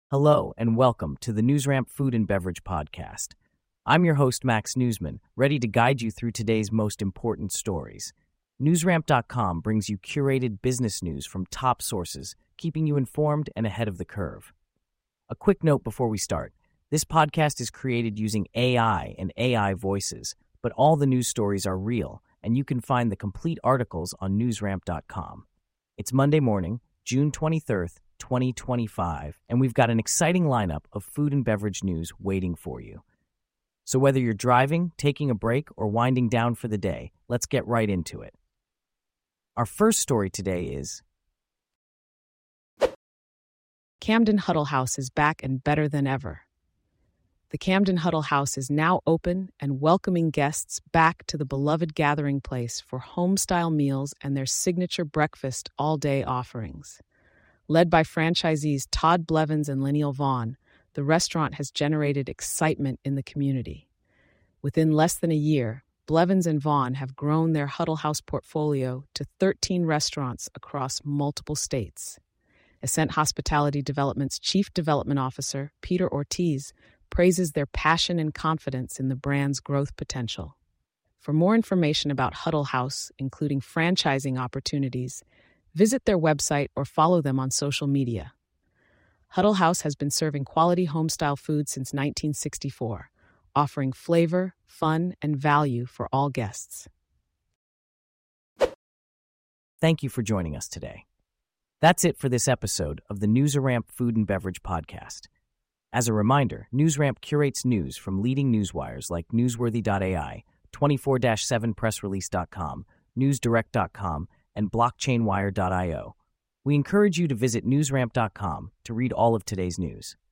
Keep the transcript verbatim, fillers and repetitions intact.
Hello and welcome to the NewsRamp Food and Beverage Podcast. I'm your host, Max Newsman, ready to guide you through today's most important stories. NewsRamp dot com brings you curated business news from top sources, keeping you informed and ahead of the curve. A quick note before we start. This podcast is created using A I and A I voices, but all the news stories are real, and you can find the complete articles on NewsRamp dot com. It's Monday morning, June twenty-third, twenty twenty-five, and we've got an exciting lineup of food and beverage news waiting for you. So whether you're driving, taking a break, or winding down for the day, let's get right into it. Our first story today is Camden Huddle House is back and better than ever. The Camden Huddle House is now open and welcoming guests back to the beloved gathering place for home-style meals and their signature breakfast all-day offerings. Led by franchisees Todd Blevins and Lineal Vaughn, the restaurant has generated excitement in the community. Within less than a year, Blevins and Vaughn have grown their Huddle House portfolio to thirteen restaurants across multiple states. Ascent Hospitality Development's Chief Development Officer, Peter Ortiz, praises their passion and confidence in the brand's growth potential. For more information about Huddle House, including franchising opportunities, visit their website or follow them on social media. Huddle House has been serving quality homestyle food since nineteen sixty-four, offering flavor, fun, and value for all guests. Thank you for joining us today. That's it for this episode of the NewsRamp Food and Beverage Podcast. As a reminder, NewsRamp curates news from leading newswires like Newsworthy dot A I, twenty-four seven press release dot com, news direct dot com, and blockchain wire dot io. We encourage you to visit NewsRamp dot com to read all of today's news.